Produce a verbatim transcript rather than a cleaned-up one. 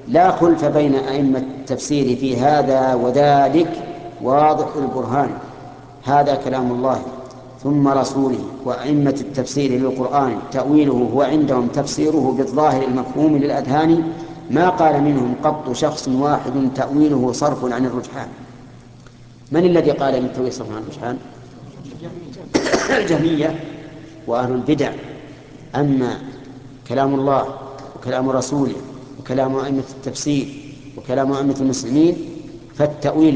لا خلف بين أئمة التفسير في هذا وذلك، واضح البرهان. هذا كلام الله ثم رسوله وأئمة التفسير للقرآن تأويله هو عندهم تفسيره بالظاهر المفهوم للأذهان، ما قال منهم قط شخص واحد تأويله صرف عن الرجحان. من الذي قال إن التأويل صرف عن الرجحان؟ الجهمية وأهل البدع. أما كلام الله وكلام رسوله وكلام أئمة التفسير وكلام أئمة المسلمين فالتأويل